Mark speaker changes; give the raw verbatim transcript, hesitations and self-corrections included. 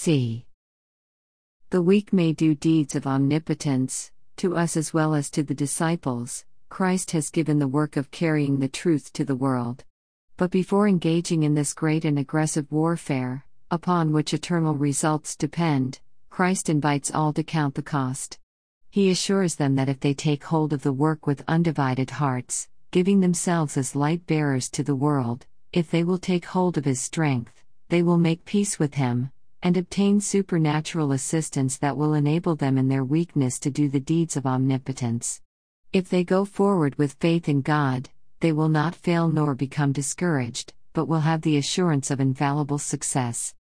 Speaker 1: c. The weak may do deeds of omnipotence. To us as well as to the disciples, Christ has given the work of carrying the truth to the world. But before engaging in this great and aggressive warfare, upon which eternal results depend, Christ invites all to count the cost. He assures them that if they take hold of the work with undivided hearts, giving themselves as light bearers to the world, if they will take hold of His strength, they will make peace with Him, and obtain supernatural assistance that will enable them in their weakness to do the deeds of omnipotence. If they go forward with faith in God, they will not fail nor become discouraged, but will have the assurance of infallible success.